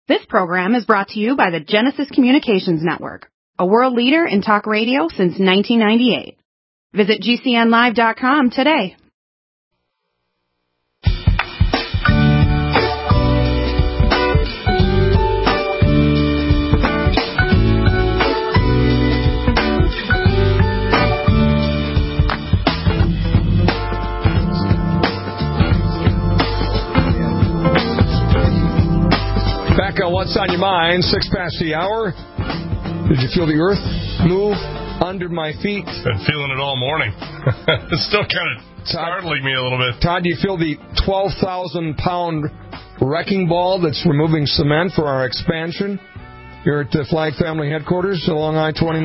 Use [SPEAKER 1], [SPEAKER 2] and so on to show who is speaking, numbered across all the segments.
[SPEAKER 1] This program is brought to you by the Genesis Communications Network, a world leader in talk radio since 1998. Visit GCNlive.com today.
[SPEAKER 2] Back on What's on Your Mind, 6 past the hour. Did you feel the earth move under my feet?
[SPEAKER 3] Been feeling it all morning. It's still kind of startling me a little bit.
[SPEAKER 2] Todd, do you feel the 12,000-pound wrecking ball that's removing cement for our expansion here at the Flag Family Headquarters along I-29?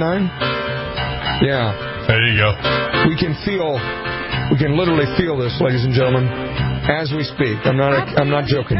[SPEAKER 2] Yeah.
[SPEAKER 3] There you go.
[SPEAKER 2] We can literally feel this, ladies and gentlemen, as we speak. I'm not joking.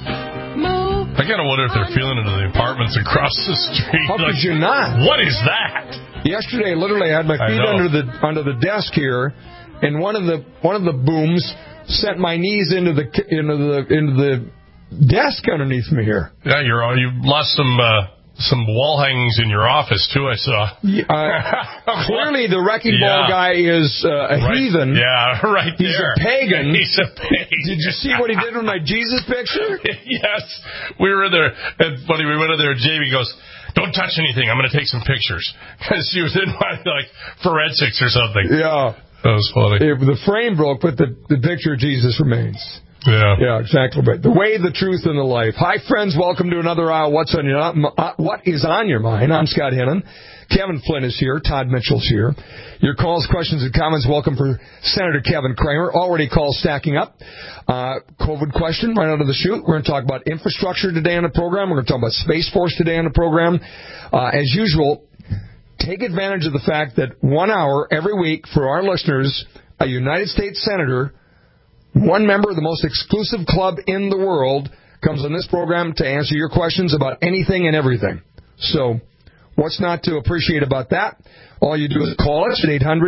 [SPEAKER 3] I kind of wonder if they're feeling it in the apartments across the street.
[SPEAKER 2] How could you not?
[SPEAKER 3] What is that?
[SPEAKER 2] Yesterday, literally, I had my feet under the desk here, and one of the booms sent my knees into the desk underneath me here.
[SPEAKER 3] Yeah, you lost some wall hangings in your office too. I saw.
[SPEAKER 2] Clearly, the wrecking ball guy is a heathen.
[SPEAKER 3] Yeah, right there.
[SPEAKER 2] He's a pagan.
[SPEAKER 3] He's a pagan.
[SPEAKER 2] Did you see what he did with my Jesus picture?
[SPEAKER 3] Yes, we were in there. And funny, we went in there. And Jamie goes, "Don't touch anything. I'm going to take some pictures." Because she was in forensics or something. Yeah, that was funny.
[SPEAKER 2] The frame broke, but the picture of Jesus remains.
[SPEAKER 3] Yeah,
[SPEAKER 2] exactly right. The way, the truth, and the life. Hi, friends. Welcome to another hour. What is on your mind? I'm Scott Hennon. Kevin Flynn is here. Todd Mitchell's here. Your calls, questions, and comments. Welcome for Senator Kevin Cramer. Already calls stacking up. COVID question right out of the chute. We're going to talk about infrastructure today on the program. We're going to talk about Space Force today on the program. As usual, take advantage of the fact that 1 hour every week for our listeners, a United States Senator, one member of the most exclusive club in the world, comes on this program to answer your questions about anything and everything. So, what's not to appreciate about that? All you do is call us at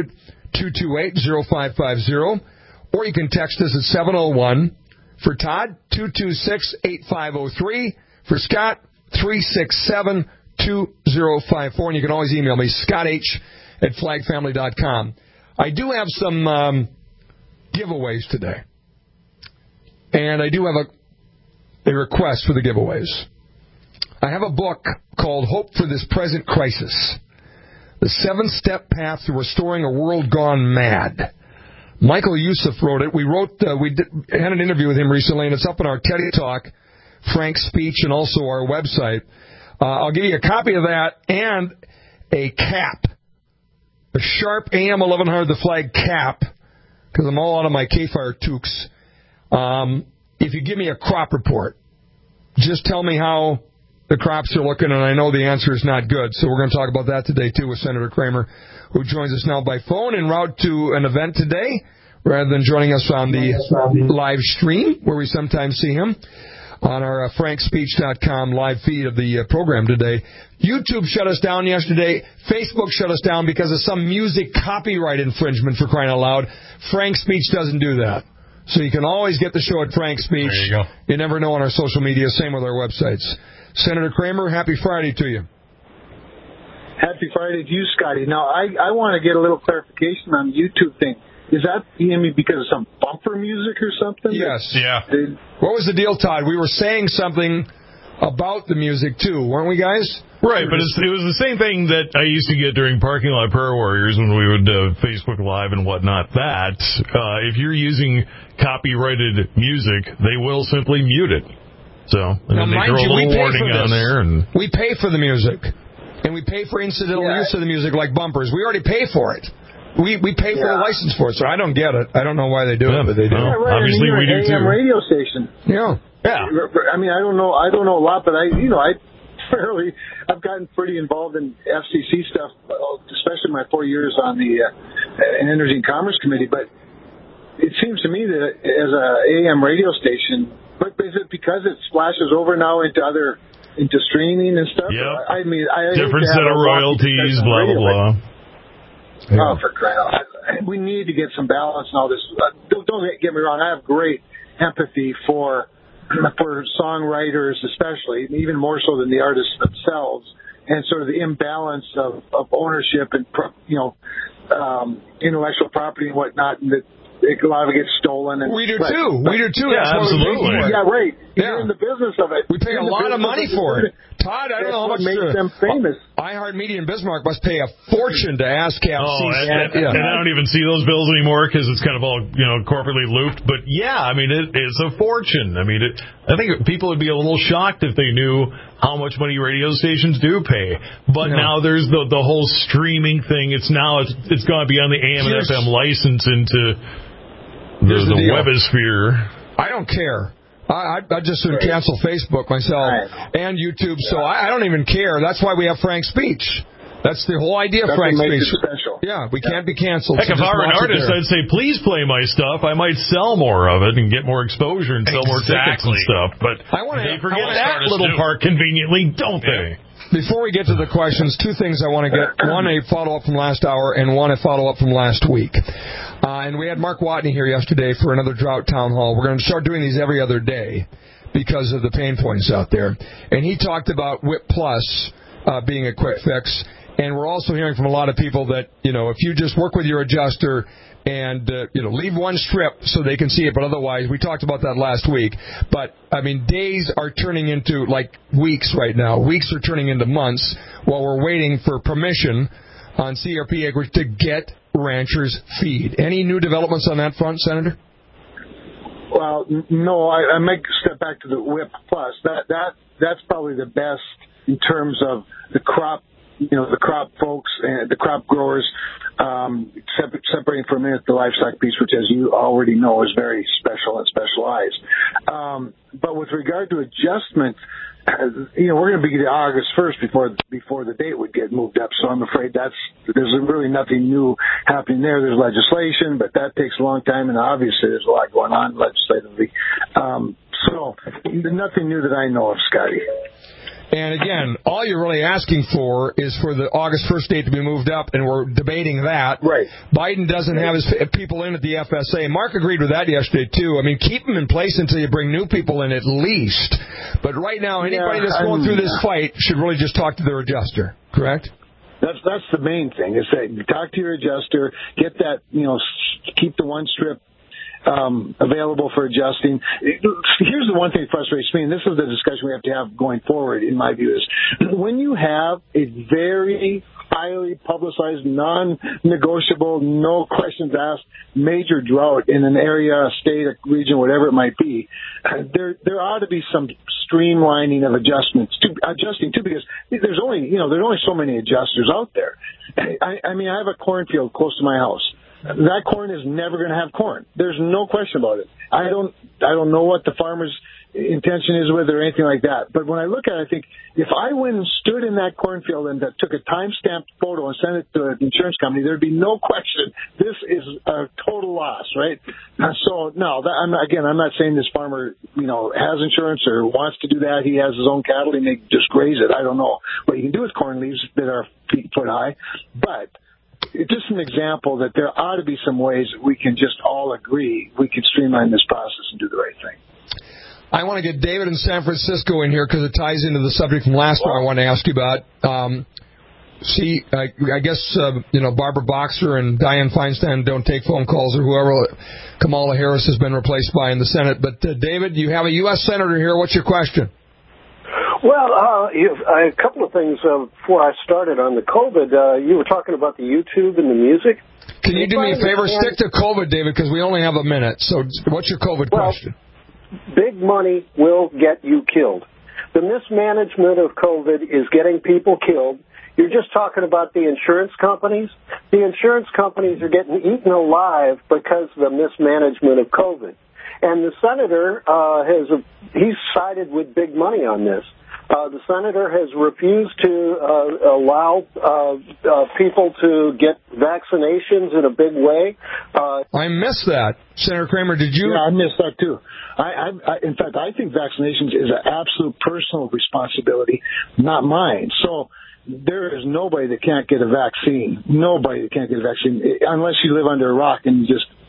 [SPEAKER 2] 800-228-0550, or you can text us at 701. For Todd, 226-8503. For Scott, 367-2054. And you can always email me, scotth@flagfamily.com. I do have some giveaways today. And I do have a request for the giveaways. I have a book called Hope for This Present Crisis, The 7-Step Path to Restoring a World Gone Mad. Michael Youssef wrote it. We had an interview with him recently, and it's up on our Teddy Talk, Frank's speech, and also our website. I'll give you a copy of that and a cap, a sharp AM 1100 The Flag cap, because I'm all out of my K-Fire toques. If you give me a crop report, just tell me how the crops are looking, and I know the answer is not good. So we're going to talk about that today, too, with Senator Cramer, who joins us now by phone en route to an event today, rather than joining us on the live stream, where we sometimes see him, on our frankspeech.com live feed of the program today. YouTube shut us down yesterday. Facebook shut us down because of some music copyright infringement, for crying out loud. Frank Speech doesn't do that. So you can always get the show at Frank Speech.
[SPEAKER 3] There you go.
[SPEAKER 2] You never know on our social media. Same with our websites. Senator Cramer, happy Friday to you.
[SPEAKER 4] Happy Friday to you, Scotty. Now, I want to get a little clarification on the YouTube thing. Is that because of some bumper music or something?
[SPEAKER 2] Yes.
[SPEAKER 3] Yeah.
[SPEAKER 2] What was the deal, Todd? We were saying something about the music, too, weren't we, guys?
[SPEAKER 5] Right, but it was the same thing that I used to get during Parking Lot Prayer Warriors when we would Facebook Live and whatnot. That if you're using copyrighted music, they will simply mute it. So, and
[SPEAKER 2] now,
[SPEAKER 5] then they
[SPEAKER 2] mind
[SPEAKER 5] throw
[SPEAKER 2] you,
[SPEAKER 5] a little warning on there. And
[SPEAKER 2] we pay for the music, and we pay for incidental use of the music like bumpers. We already pay for it. We pay for the license for it, so I don't get it. I don't know why they do it, but they do.
[SPEAKER 4] Yeah, right.
[SPEAKER 5] Obviously, we do too.
[SPEAKER 4] AM radio station.
[SPEAKER 2] Yeah.
[SPEAKER 4] I mean, I don't know a lot, but I've gotten pretty involved in FCC stuff, especially my 4 years on the Energy and Commerce Committee. But it seems to me that as a AM radio station, but is it because it splashes over now into streaming and stuff?
[SPEAKER 5] Yeah.
[SPEAKER 4] I mean,
[SPEAKER 5] different set of royalties, blah blah blah.
[SPEAKER 4] Oh, for crying out loud. We need to get some balance in all this. Don't get me wrong. I have great empathy for for songwriters especially, even more so than the artists themselves, and sort of the imbalance of ownership and, intellectual property and whatnot, and that a lot of it gets stolen. And
[SPEAKER 2] we do too.
[SPEAKER 5] Yeah, absolutely.
[SPEAKER 4] Yeah, right. You're in the business of it.
[SPEAKER 2] We pay a lot of money for it. Todd, I don't know how much
[SPEAKER 4] makes them famous.
[SPEAKER 2] iHeartMedia and Bismarck must pay a fortune to ASCAP.
[SPEAKER 5] And I don't even see those bills anymore because it's kind of all corporately looped. But yeah, I mean it's a fortune. I mean, I think people would be a little shocked if they knew how much money radio stations do pay. But now there's the whole streaming thing. It's going to be on the AM and FM license into the webosphere.
[SPEAKER 2] I don't care. I just would cancel Facebook myself and YouTube, so I don't even care. That's why we have Frank Speech. That's the whole idea of Frank Speech. Yeah, we can't be canceled.
[SPEAKER 5] Heck, if I were an artist, I'd say, please play my stuff. I might sell more of it and get more exposure and sell more tickets and stuff. But they forget that little part conveniently, don't they?
[SPEAKER 2] Before we get to the questions, two things I want to get. One, a follow-up from last hour, and one, a follow-up from last week. And we had Mark Watney here yesterday for another drought town hall. We're going to start doing these every other day because of the pain points out there. And he talked about WHIP Plus being a quick fix. And we're also hearing from a lot of people that, if you just work with your adjuster and, leave one strip so they can see it, but otherwise, we talked about that last week. But, days are turning into, weeks right now. Weeks are turning into months while we're waiting for permission on CRP acreage to get ranchers feed. Any new developments on that front, Senator?
[SPEAKER 4] Well, no, I might step back to the WHIP Plus. That's probably the best in terms of the crop, the crop folks and the crop growers, separating for a minute the livestock piece, which, as you already know, is very special and specialized. But with regard to adjustment, we're going to be to August 1st before the date would get moved up. So I'm afraid there's really nothing new happening there. There's legislation, but that takes a long time, and obviously there's a lot going on legislatively. So nothing new that I know of, Scotty.
[SPEAKER 2] And again, all you're really asking for is for the August 1st date to be moved up, and we're debating that.
[SPEAKER 4] Right.
[SPEAKER 2] Biden doesn't have his people in at the FSA. Mark agreed with that yesterday, too. I mean, keep them in place until you bring new people in at least. But right now, anybody that's going through this fight should really just talk to their adjuster, correct?
[SPEAKER 4] That's the main thing, is that you talk to your adjuster, get that, keep the one strip available for adjusting. Here's the one thing that frustrates me, and this is the discussion we have to have going forward, in my view, is when you have a very highly publicized, non-negotiable, no questions asked, major drought in an area, a state, a region, whatever it might be, there ought to be some streamlining of adjusting too, because there's only so many adjusters out there. I mean, I have a cornfield close to my house. That corn is never going to have corn. There's no question about it. I don't know what the farmer's intention is with it or anything like that. But when I look at it, I think if I went and stood in that cornfield and took a time-stamped photo and sent it to an insurance company, there'd be no question. This is a total loss, right? So, no, I'm not saying this farmer, has insurance or wants to do that. He has his own cattle. He may just graze it. I don't know what you can do with corn leaves that are feet foot high. But it's just an example that there ought to be some ways that we can just all agree we can streamline this process and do the right thing.
[SPEAKER 2] I want to get David in San Francisco in here because it ties into the subject from last time I want to ask you about. I guess, Barbara Boxer and Dianne Feinstein don't take phone calls, or whoever Kamala Harris has been replaced by in the Senate. But, David, you have a U.S. Senator here. What's your question?
[SPEAKER 6] Well, a couple of things before I started on the COVID. You were talking about the YouTube and the music.
[SPEAKER 2] Can you do me a favor? Stick to COVID, David, because we only have a minute. So what's your COVID question?
[SPEAKER 6] Big money will get you killed. The mismanagement of COVID is getting people killed. You're just talking about the insurance companies. The insurance companies are getting eaten alive because of the mismanagement of COVID. And the senator he's sided with big money on this. The senator has refused to allow people to get vaccinations in a big way.
[SPEAKER 2] I missed that. Senator Kramer, did you?
[SPEAKER 4] Yeah, I missed that too. In fact, I think vaccinations is an absolute personal responsibility, not mine. So there is nobody that can't get a vaccine. Nobody that can't get a vaccine, unless you live under a rock and you just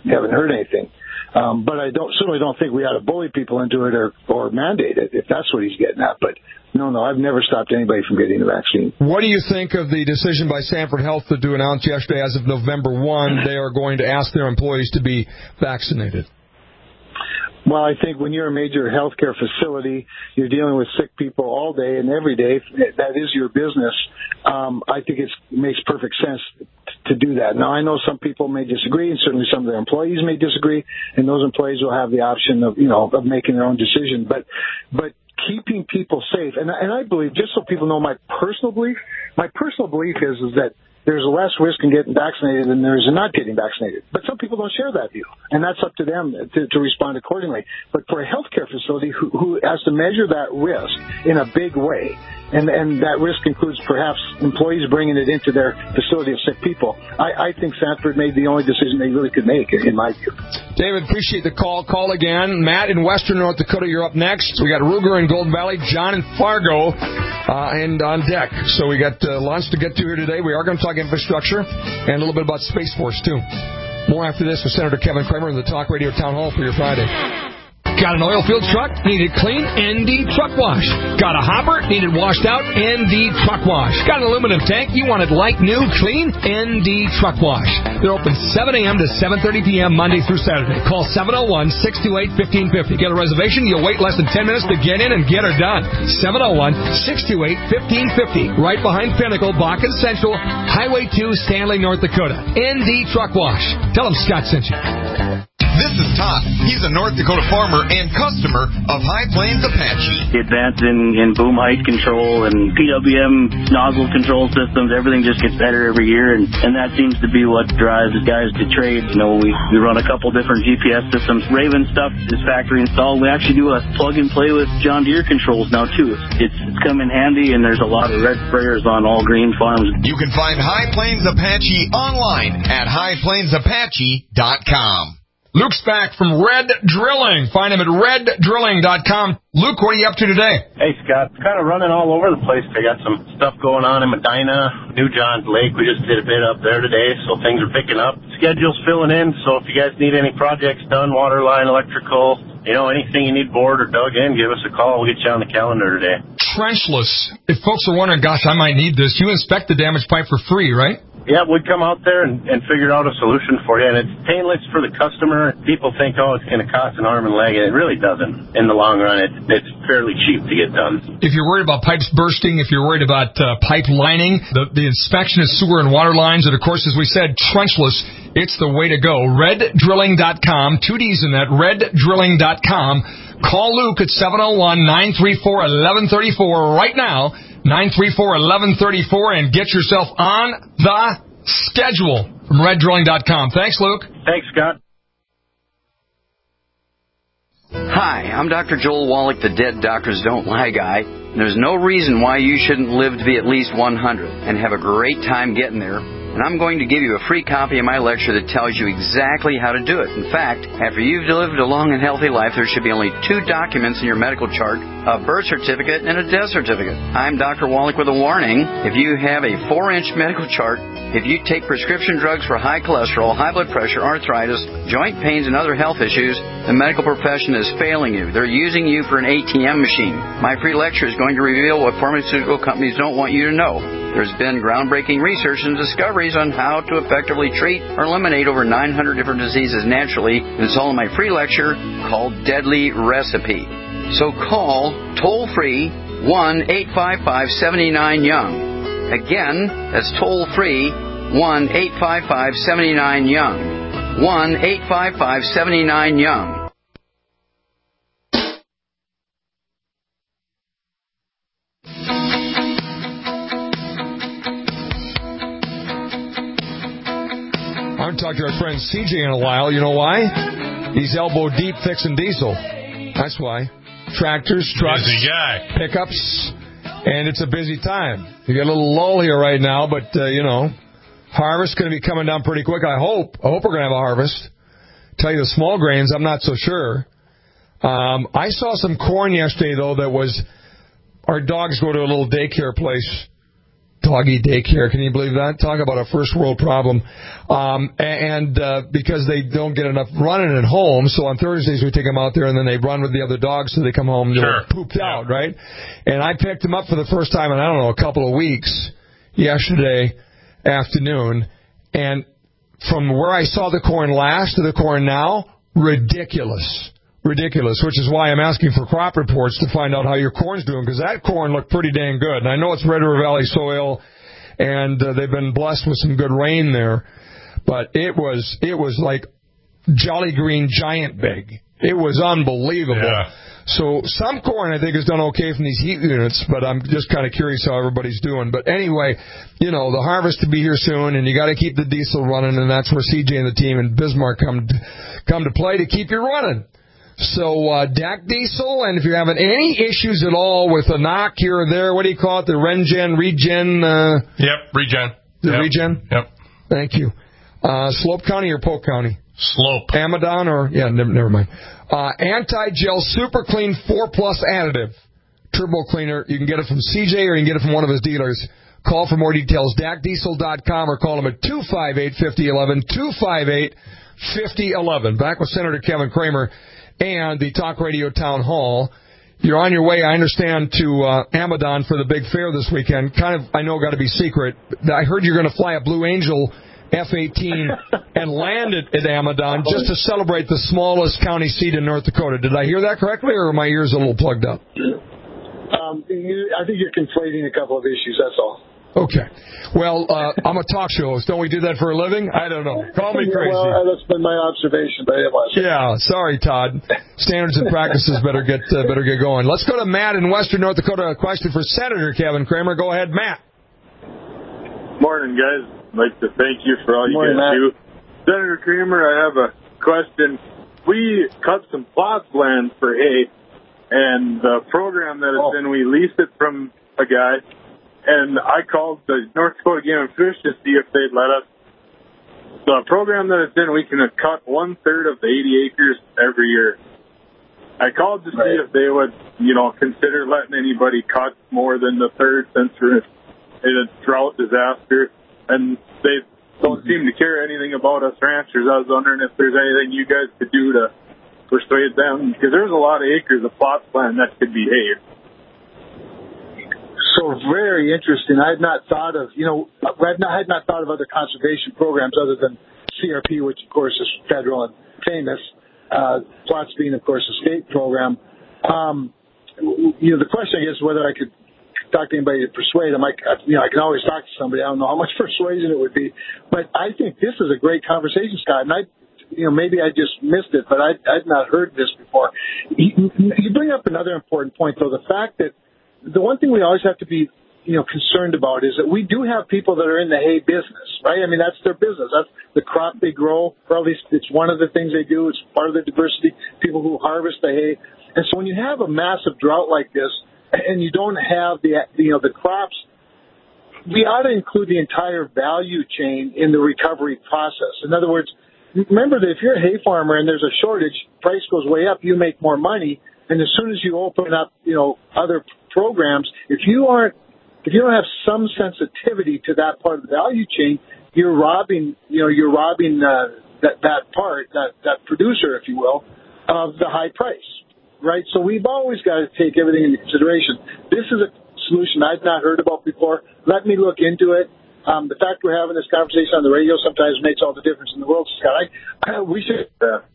[SPEAKER 4] haven't heard anything. But I certainly don't think we ought to bully people into it or mandate it, if that's what he's getting at. But no, I've never stopped anybody from getting the vaccine.
[SPEAKER 2] What do you think of the decision by Sanford Health to announce yesterday, as of November 1, they are going to ask their employees to be vaccinated?
[SPEAKER 4] Well, I think when you're a major healthcare facility, you're dealing with sick people all day and every day. That is your business. I think it makes perfect sense to do that. Now, I know some people may disagree, and certainly some of their employees may disagree, and those employees will have the option of making their own decision. But keeping people safe, and I believe, just so people know my personal belief is that there's less risk in getting vaccinated than there is in not getting vaccinated. But some people don't share that view, and that's up to them to respond accordingly. But for a healthcare facility who has to measure that risk in a big way, and that risk includes perhaps employees bringing it into their facility of sick people, I think Sanford made the only decision they really could make, in my view.
[SPEAKER 2] David, appreciate the call. Call again. Matt in Western North Dakota, you're up next. We got Ruger in Golden Valley, John in Fargo, and on deck. So we got lots to get to here today. We are going to talk infrastructure and a little bit about Space Force, too. More after this with Senator Kevin Cramer in the Talk Radio Town Hall for your Friday.
[SPEAKER 7] Got an oil field truck? Needed clean? ND Truck Wash. Got a hopper? Needed washed out? ND Truck Wash. Got an aluminum tank? You want it like new, clean? ND Truck Wash. They're open 7 a.m. to 7:30 p.m. Monday through Saturday. Call 701-628-1550. Get a reservation. You'll wait less than 10 minutes to get in and get her done. 701-628-1550. Right behind Pinnacle, Bakken Central, Highway 2, Stanley, North Dakota. ND Truck Wash. Tell them Scott sent you.
[SPEAKER 8] This is Todd. He's a North Dakota farmer and customer of High Plains Apache.
[SPEAKER 9] The advance in boom height control and PWM nozzle control systems, everything just gets better every year, and that seems to be what drives guys to trade. We run a couple different GPS systems. Raven stuff is factory installed. We actually do a plug and play with John Deere controls now too. It's come in handy, and there's a lot of red sprayers on all green farms.
[SPEAKER 8] You can find High Plains Apache online at highplainsapache.com.
[SPEAKER 2] Luke's back from Red Drilling. Find him at reddrilling.com. Luke, what are you up to today?
[SPEAKER 10] Hey, Scott. Kind of running all over the place. I got some stuff going on in Medina, New Johns Lake. We just did a bit up there today, so things are picking up. Schedule's filling in, so if you guys need any projects done, water line, electrical, anything you need bored or dug in, give us a call. We'll get you on the calendar today.
[SPEAKER 2] Trenchless. If folks are wondering, gosh, I might need this, you inspect the damaged pipe for free, right?
[SPEAKER 10] Yeah, we'd come out there and figure out a solution for you. And it's painless for the customer. People think, it's going to cost an arm and leg, and it really doesn't. In the long run, it's fairly cheap to get done.
[SPEAKER 2] If you're worried about pipes bursting, if you're worried about pipe lining, the inspection of sewer and water lines, and, of course, as we said, trenchless, it's the way to go. Reddrilling.com, 2 Ds in that, reddrilling.com. Call Luke at 701-934-1134 right now. 934-1134, and get yourself on the schedule from reddrilling.com. Thanks, Luke.
[SPEAKER 10] Thanks, Scott.
[SPEAKER 11] Hi, I'm Dr. Joel Wallach, the Dead Doctors Don't Lie guy. There's no reason why you shouldn't live to be at least 100 and have a great time getting there. And I'm going to give you a free copy of my lecture that tells you exactly how to do it. In fact, after you've lived a long and healthy life, there should be only 2 documents in your medical chart, a birth certificate and a death certificate. I'm Dr. Wallach with a warning. If you have a 4-inch medical chart, if you take prescription drugs for high cholesterol, high blood pressure, arthritis, joint pains, and other health issues, the medical profession is failing you. They're using you for an ATM machine. My free lecture is going to reveal what pharmaceutical companies don't want you to know. There's been groundbreaking research and discoveries on how to effectively treat or eliminate over 900 different diseases naturally, and it's all in my free lecture called Deadly Recipe. So call toll-free 1-855-79-YOUNG. Again, that's toll-free 1-855-79-YOUNG. 1-855-79-YOUNG.
[SPEAKER 2] I haven't talked to our friend CJ in a while. You know why? He's elbow deep fixing diesel. That's why. Tractors, trucks,
[SPEAKER 3] busy guy.
[SPEAKER 2] Pickups, and it's a busy time. You get a little lull here right now, but, harvest's going to be coming down pretty quick. I hope we're going to have a harvest. Tell you the small grains, I'm not so sure. I saw some corn yesterday, though, that was, our dogs go to a little daycare place doggy daycare. Can you believe that? Talk about a first world problem. Because they don't get enough running at home, so on Thursdays we take them out there and then they run with the other dogs so they come home and they're pooped out, right? And I picked them up for the first time in, I don't know, a couple of weeks yesterday afternoon. And from where I saw the corn last to the corn now, ridiculous, which is why I'm asking for crop reports to find out how your corn's doing, because that corn looked pretty dang good. And I know it's Red River Valley soil, and they've been blessed with some good rain there, but it was like Jolly Green giant big. It was unbelievable. Yeah. So some corn, I think, has done okay from these heat units, but I'm just kind of curious how everybody's doing. But anyway, the harvest to be here soon, and you got to keep the diesel running, and that's where CJ and the team in Bismarck come to play to keep you running. So DAC diesel, and if you're having any issues at all with a knock here or there, what do you call it, the regen?
[SPEAKER 3] Yep, regen.
[SPEAKER 2] Regen?
[SPEAKER 3] Yep.
[SPEAKER 2] Thank you. Slope County or Polk County?
[SPEAKER 3] Slope.
[SPEAKER 2] Amadon or, never mind. Anti-Gel Super Clean 4 Plus Additive. Turbo Cleaner. You can get it from CJ or you can get it from one of his dealers. Call for more details. DACDiesel.com or call him at 258-5011. 258-5011. Back with Senator Kevin Kramer and the Talk Radio Town Hall. You're on your way, I understand, to Amadon for the big fair this weekend. Kind of, I know, got to be secret. I heard you're going to fly a Blue Angel F-18 and land it at Amadon just to celebrate the smallest county seat in North Dakota. Did I hear that correctly, or are my ears a little plugged up?
[SPEAKER 4] I think you're conflating a couple of issues, that's all.
[SPEAKER 2] Okay. Well, I'm a talk show host. Don't we do that for a living? I don't know. Call me crazy.
[SPEAKER 4] Well, that's been my observation, but it was.
[SPEAKER 2] Yeah, sorry, Todd. Standards and practices better get going. Let's go to Matt in Western North Dakota. A question for Senator Kevin Kramer. Go ahead, Matt.
[SPEAKER 12] Morning, guys. I'd like to thank you for all you guys do. Senator Kramer, I have a question. We cut some plots land for hay, and the program that it's in, we leased it from a guy. And I called the North Dakota Game and Fish to see if they'd let us. The program that it's in, we can cut 1/3 of the 80 acres every year. I called to see if they would, consider letting anybody cut more than the third since we're in a drought disaster. And they don't seem to care anything about us ranchers. I was wondering if there's anything you guys could do to persuade them, because there's a lot of acres of plots land that could be hay.
[SPEAKER 4] So very interesting. I had not thought of, I had not thought of other conservation programs other than CRP, which of course is federal and famous. Plots being, of course, a state program. The question, I guess, whether I could talk to anybody to persuade them. I can always talk to somebody. I don't know how much persuasion it would be, but I think this is a great conversation, Scott. And maybe I just missed it, but I'd not heard this before. You bring up another important point, though, the fact that the one thing we always have to be, concerned about is that we do have people that are in the hay business, right? I mean, that's their business. That's the crop they grow, or at least it's one of the things they do. It's part of their diversity, people who harvest the hay. And so when you have a massive drought like this and you don't have the crops, we ought to include the entire value chain in the recovery process. In other words, remember that if you're a hay farmer and there's a shortage, price goes way up, you make more money. And as soon as you open up, other programs, if you don't have some sensitivity to that part of the value chain, you're robbing that producer, if you will, of the high price, right? So we've always got to take everything into consideration. This is a solution I've not heard about before. Let me look into it. The fact we're having this conversation on the radio sometimes makes all the difference in the world, Scott. We should.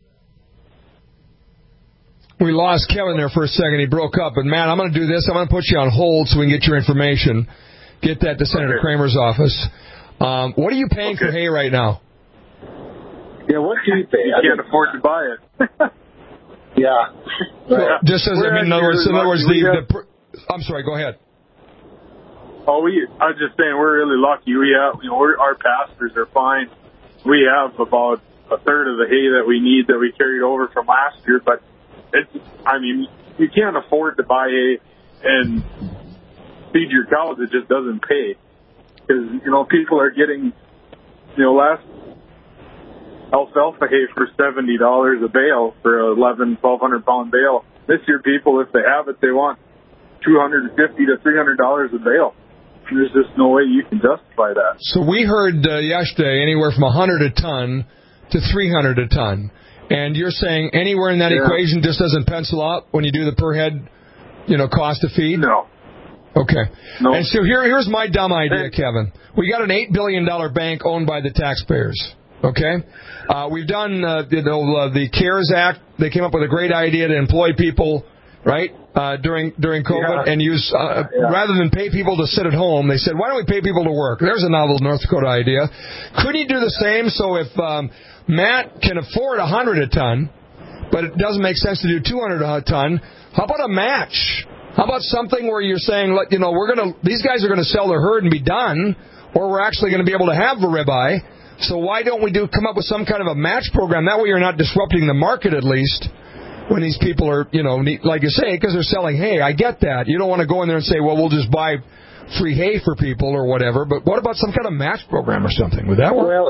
[SPEAKER 2] We lost Kevin there for a second. He broke up. And, Matt, I'm going to do this. I'm going to put you on hold so we can get your information. Get that to Senator Kramer's office. What are you paying for hay right now?
[SPEAKER 4] Yeah, what do you pay?
[SPEAKER 12] You can't afford to buy it.
[SPEAKER 4] Yeah.
[SPEAKER 2] Well, just as in other words, I'm sorry, go ahead.
[SPEAKER 12] I was just saying we're really lucky. We have, our pastures are fine. We have about 1/3 of the hay that we need that we carried over from last year, but you can't afford to buy hay and feed your cows. It just doesn't pay. Because, people are getting, last alfalfa hay for $70 a bale for 1,200 pound bale. This year, people, if they have it, they want $250 to $300 a bale. There's just no way you can justify that.
[SPEAKER 2] So we heard yesterday anywhere from 100 a ton to 300 a ton. And you're saying anywhere in that equation just doesn't pencil out when you do the per head, cost of feed?
[SPEAKER 12] No.
[SPEAKER 2] Okay.
[SPEAKER 12] No.
[SPEAKER 2] And so here's my dumb idea, Kevin. We got an $8 billion bank owned by the taxpayers. Okay? We've done the CARES Act. They came up with a great idea to employ people, right, during COVID, and use rather than pay people to sit at home, they said, why don't we pay people to work? There's a novel North Dakota idea. Couldn't you do the same? So if Matt can afford 100 a ton, but it doesn't make sense to do 200 a ton, how about a match? How about something where you're saying, these guys are going to sell their herd and be done, or we're actually going to be able to have a ribeye. So why don't we come up with some kind of a match program? That way you're not disrupting the market, at least, when these people are, like you say, because they're selling hay. I get that. You don't want to go in there and say, well, we'll just buy free hay for people or whatever. But what about some kind of match program or something? Would that work?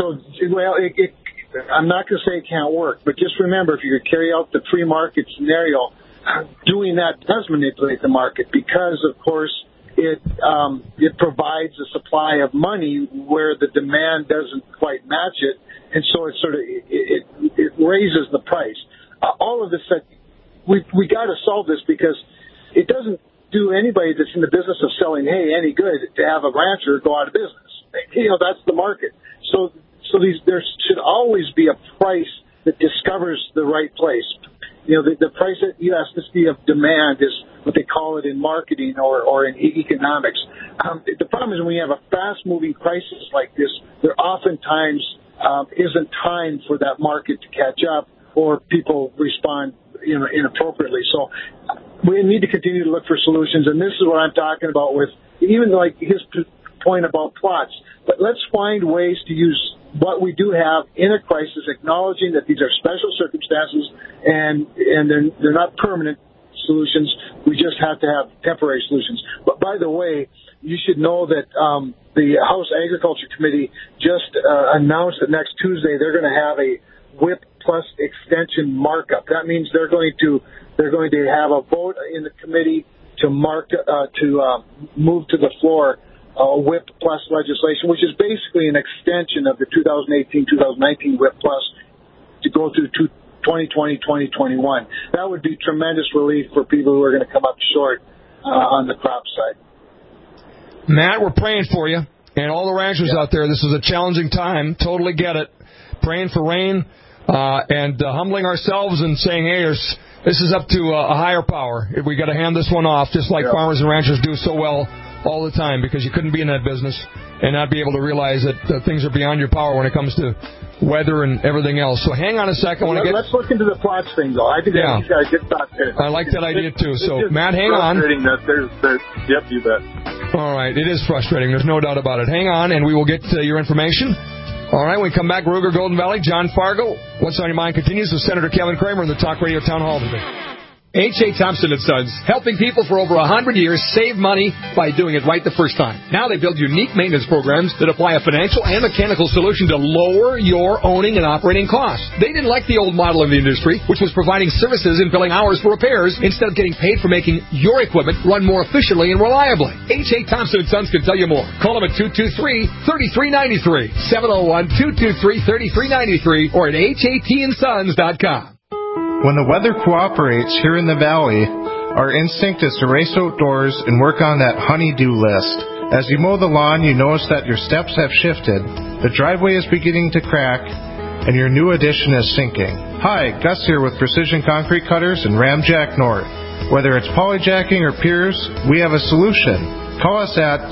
[SPEAKER 4] I'm not going to say it can't work, but just remember, if you could carry out the free market scenario, doing that does manipulate the market because, of course, it provides a supply of money where the demand doesn't quite match it, and so it raises the price. All of this, we got to solve this because it doesn't do anybody that's in the business of selling hay any good to have a rancher go out of business. That's the market. So there should always be a price that discovers the right place. The price elasticity of demand is what they call it in marketing or in economics. The problem is when you have a fast-moving crisis like this, there oftentimes isn't time for that market to catch up or people respond inappropriately. So we need to continue to look for solutions, and this is what I'm talking about with even like his point about plots. But let's find ways to use what we do have in a crisis, acknowledging that these are special circumstances and they're not permanent solutions. We just have to have temporary solutions. But by the way, you should know that the House Agriculture Committee just announced that next Tuesday they're going to have a WHIP plus extension markup. That means they're going to have a vote in the committee to move to the floor WHIP plus legislation, which is basically an extension of the 2018-2019 WHIP plus to go through 2020-2021. That would be tremendous relief for people who are going to come up short on the crop side.
[SPEAKER 2] Matt, we're praying for you and all the ranchers out there. This is a challenging time. Totally get it. Praying for rain and humbling ourselves and saying, hey, this is up to a higher power. We got to hand this one off, just like farmers and ranchers do so well all the time, because you couldn't be in that business and not be able to realize that things are beyond your power when it comes to weather and everything else. So hang on a second.
[SPEAKER 4] Let's look into the plots thing, though. I think that's a good thought there.
[SPEAKER 2] I like that idea, too. So, Matt, hang on.
[SPEAKER 12] Yep, you bet.
[SPEAKER 2] All right. It is frustrating. There's no doubt about it. Hang on, and we will get your information. All right. When we come back, Ruger, Golden Valley, John Fargo. What's on your mind continues with Senator Kevin Kramer in the Talk Radio Town Hall today.
[SPEAKER 7] H.A. Thompson & Sons, helping people for over 100 years save money by doing it right the first time. Now they build unique maintenance programs that apply a financial and mechanical solution to lower your owning and operating costs. They didn't like the old model of the industry, which was providing services and billing hours for repairs instead of getting paid for making your equipment run more efficiently and reliably. H.A. Thompson & Sons can tell you more. Call them at 223-3393, 701-223-3393, or at hatsons.com.
[SPEAKER 13] When the weather cooperates here in the valley, our instinct is to race outdoors and work on that honey-do list. As you mow the lawn, you notice that your steps have shifted, the driveway is beginning to crack, and your new addition is sinking. Hi, Gus here with Precision Concrete Cutters and Ramjack North. Whether it's polyjacking or piers, we have a solution. Call us at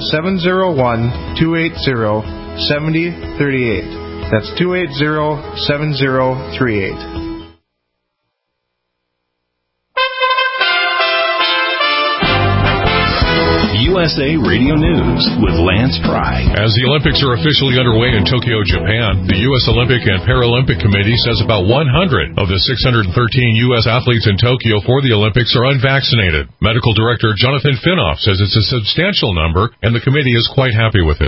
[SPEAKER 13] 701-280-7038. That's 280-7038.
[SPEAKER 14] USA Radio News with Lance Pry.
[SPEAKER 3] As the Olympics are officially underway in Tokyo, Japan, the U.S. Olympic and Paralympic Committee says about 100 of the 613 U.S. athletes in Tokyo for the Olympics are unvaccinated. Medical Director Jonathan Finoff says it's a substantial number, and the committee is quite happy with it.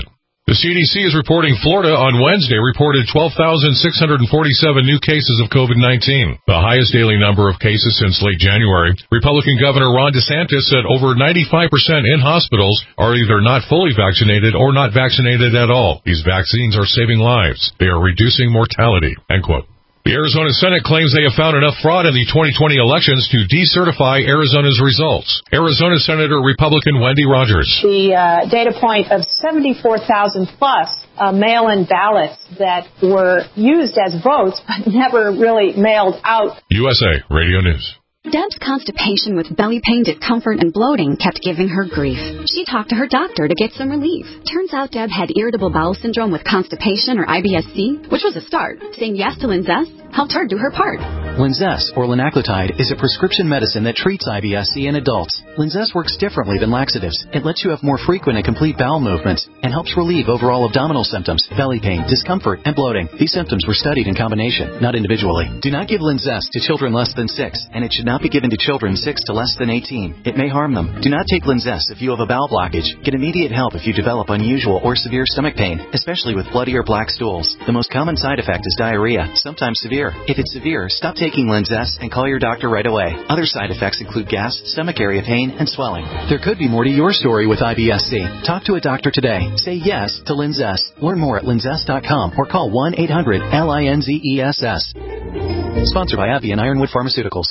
[SPEAKER 15] The CDC is reporting Florida on Wednesday reported 12,647 new cases of COVID-19, the highest daily number of cases since late January. Republican Governor Ron DeSantis said over 95% in hospitals are either not fully vaccinated or not vaccinated at all. These vaccines are saving lives. They are reducing mortality. End quote. The Arizona Senate claims they have found enough fraud in the 2020 elections to decertify Arizona's results. Arizona Senator Republican Wendy Rogers.
[SPEAKER 16] The data point of 74,000 plus mail-in ballots that were used as votes but never really mailed out.
[SPEAKER 15] USA Radio News.
[SPEAKER 17] Deb's constipation with belly pain, discomfort, and bloating kept giving her grief. She talked to her doctor to get some relief. Turns out Deb had irritable bowel syndrome with constipation, or IBS-C, which was a start. Saying yes to Linzess helped her do her part.
[SPEAKER 18] Linzess, or linaclotide, is a prescription medicine that treats IBS-C in adults. Linzess works differently than laxatives. It lets you have more frequent and complete bowel movements and helps relieve overall abdominal symptoms, belly pain, discomfort, and bloating. These symptoms were studied in combination, not individually. Do not give Linzess to children less than 6, and it should not be given to children 6 to less than 18. It may harm them. Do not take Linzess if you have a bowel blockage. Get immediate help if you develop unusual or severe stomach pain, especially with bloody or black stools. The most common side effect is diarrhea, sometimes severe. If it's severe, stop taking Linzess and call your doctor right away. Other side effects include gas, stomach area pain, and swelling. There could be more to your story with IBS-C. Talk to a doctor today. Say yes to Linzess. Learn more at linzess.com or call 1-800-LINZESS. Sponsored by AbbVie and Ironwood Pharmaceuticals.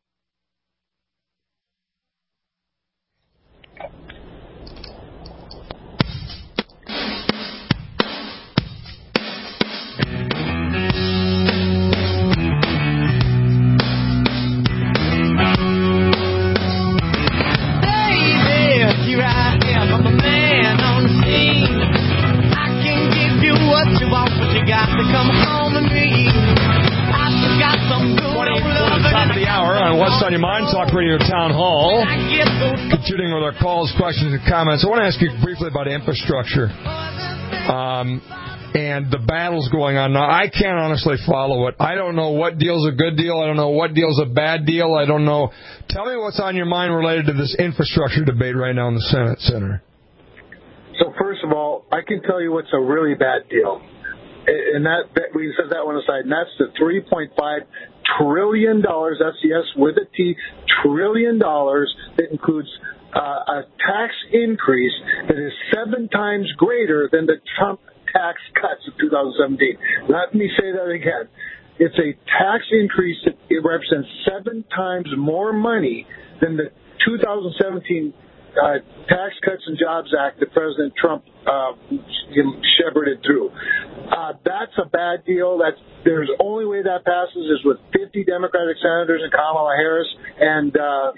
[SPEAKER 2] On your mind, Talk Radio Town Hall. Continuing with our calls, questions, and comments. I want to ask you briefly about infrastructure and the battles going on now. I can't honestly follow it. I don't know what deal's a good deal. I don't know what deal's a bad deal. I don't know. Tell me what's on your mind related to this infrastructure debate right now in the Senate Center.
[SPEAKER 4] So first of all, I can tell you what's a really bad deal. And that we set that one aside, and that's the $3.5 trillion, FCS with a T, trillion dollars that includes a tax increase that is 7 times greater than the Trump tax cuts of 2017. Let me say that again. It's a tax increase that it represents 7 times more money than the 2017 Tax Cuts and Jobs Act that President Trump shepherded through. That's a bad deal. There's the only way that passes is with 50 Democratic senators and Kamala Harris and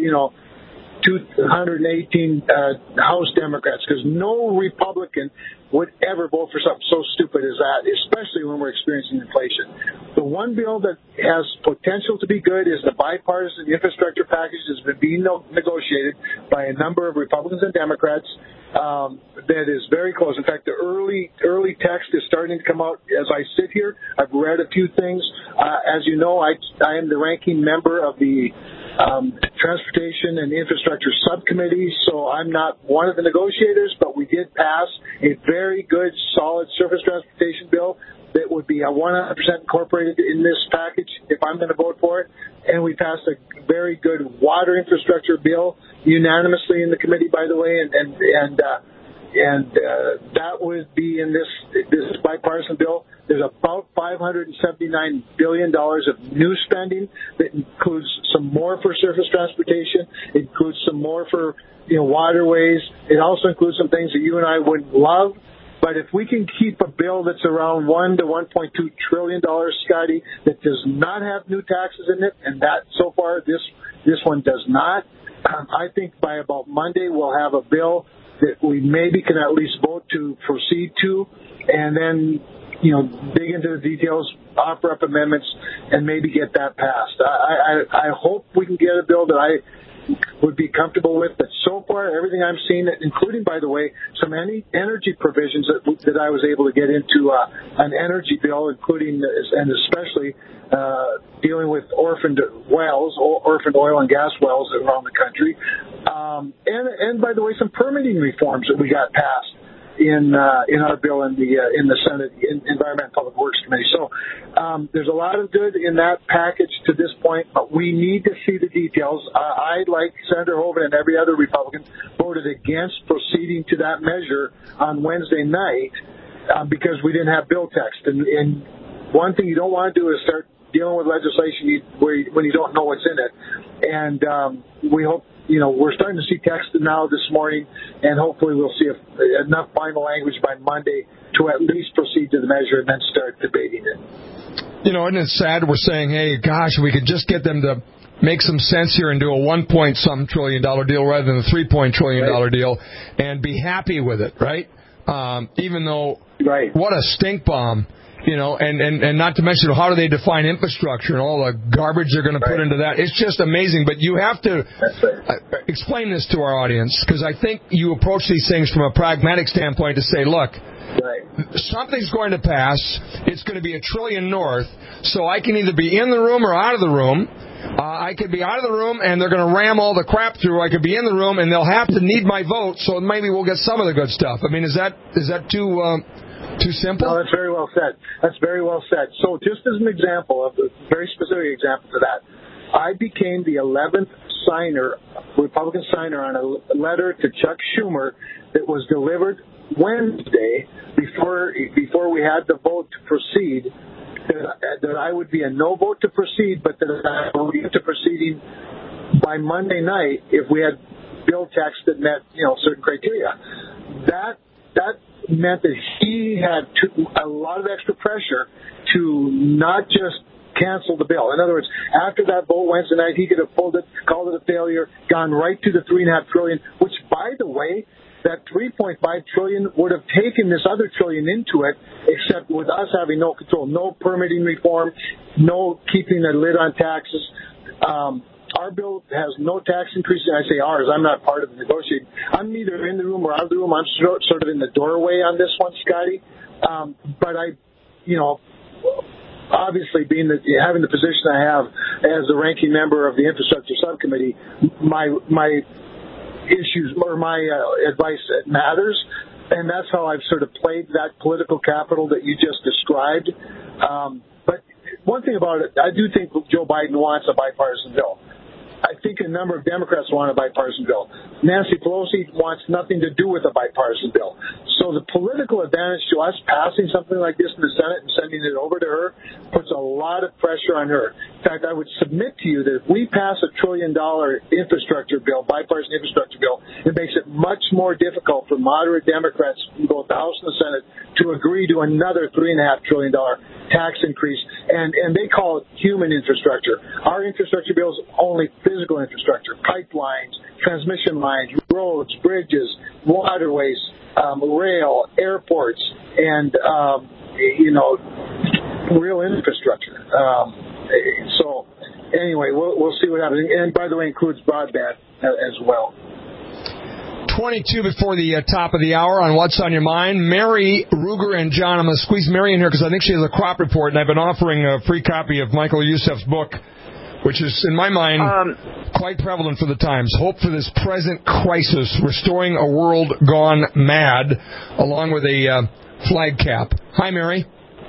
[SPEAKER 4] 218 House Democrats, because no Republican would ever vote for something so stupid as that, especially when we're experiencing inflation. The one bill that has potential to be good is the bipartisan infrastructure package that's been being negotiated by a number of Republicans and Democrats. That is very close. In fact, the early text is starting to come out as I sit here. I've read a few things. As you know, I am the ranking member of the Transportation and Infrastructure Subcommittee, so I'm not one of the negotiators, but we did pass a very good, solid surface transportation bill that would be 100% incorporated in this package if I'm going to vote for it. And we passed a very good water infrastructure bill unanimously in the committee, by the way, and that would be in this bipartisan bill. There's about $579 billion of new spending that includes some more for surface transportation. It includes some more for waterways. It also includes some things that you and I wouldn't love. But if we can keep a bill that's around $1 to $1.2 trillion, Scotty, that does not have new taxes in it, and that so far this one does not, I think by about Monday we'll have a bill that we maybe can at least vote to proceed to, and then dig into the details, offer up amendments, and maybe get that passed. I hope we can get a bill that I would be comfortable with, but so far everything I'm seeing, including, by the way, some energy provisions that I was able to get into an energy bill, including and especially dealing with orphaned oil and gas wells around the country, and by the way, some permitting reforms that we got passed in our bill in the Senate Environment and Public Works Committee. So there's a lot of good in that package to this point, but we need to see the details. I, like Senator Hoeven and every other Republican, voted against proceeding to that measure on Wednesday night because we didn't have bill text. And one thing you don't want to do is start dealing with legislation when you don't know what's in it. And we hope, we're starting to see text now this morning, and hopefully we'll see enough final language by Monday to at least proceed to the measure and then start debating it.
[SPEAKER 2] Isn't it sad we're saying, hey, gosh, we could just get them to make some sense here and do a $1.some trillion deal rather than a $3 trillion deal and be happy with it, right? Even though, what a stink bomb. And not to mention how do they define infrastructure and all the garbage they're going to put into that. It's just amazing. But you have to explain this to our audience, because I think you approach these things from a pragmatic standpoint to say, look, something's going to pass. It's going to be $1 trillion north, so I can either be in the room or out of the room. I could be out of the room and they're going to ram all the crap through. I could be in the room and they'll have to need my vote, so maybe we'll get some of the good stuff. I mean, is that too simple?
[SPEAKER 4] No, that's very well said. So just as an example, a very specific example to that, I became the 11th Republican signer on a letter to Chuck Schumer that was delivered Wednesday before we had the vote to proceed, that I would be a no vote to proceed, but that I would get to proceeding by Monday night if we had bill text that met certain criteria. That meant that he had a lot of extra pressure to not just cancel the bill. In other words, after that vote Wednesday night, he could have pulled it, called it a failure, gone right to the $3.5 trillion, which, by the way, that $3.5 trillion would have taken this other $1 trillion into it, except with us having no control, no permitting reform, no keeping a lid on taxes. Our bill has no tax increase. I say ours. I'm not part of the negotiating. I'm neither in the room or out of the room. I'm sort of in the doorway on this one, Scotty. But obviously, having the position I have as the ranking member of the infrastructure subcommittee, my issues or my advice matters, and that's how I've sort of played that political capital that you just described. But one thing about it, I do think Joe Biden wants a bipartisan bill. I think a number of Democrats want a bipartisan bill. Nancy Pelosi wants nothing to do with a bipartisan bill. So the political advantage to us passing something like this in the Senate and sending it over to her puts a lot of pressure on her. In fact, I would submit to you that if we pass a $1 trillion infrastructure bill, bipartisan infrastructure bill, it makes it much more difficult for moderate Democrats in both the House and the Senate to agree to another $3.5 trillion tax increase. And they call it human infrastructure. Our infrastructure bill is only physical infrastructure, pipelines, transmission lines, roads, bridges, waterways, rail, airports, and, real infrastructure. So anyway, we'll see what happens. And by the way, includes broadband as well.
[SPEAKER 2] 22 before the top of the hour on What's on Your Mind. Mary, Ruger, and John. I'm going to squeeze Mary in here because I think she has a crop report, and I've been offering a free copy of Michael Youssef's book, which is, in my mind, quite prevalent for the times. Hope for this present crisis, restoring a world gone mad, along with a flag cap. Hi, Mary.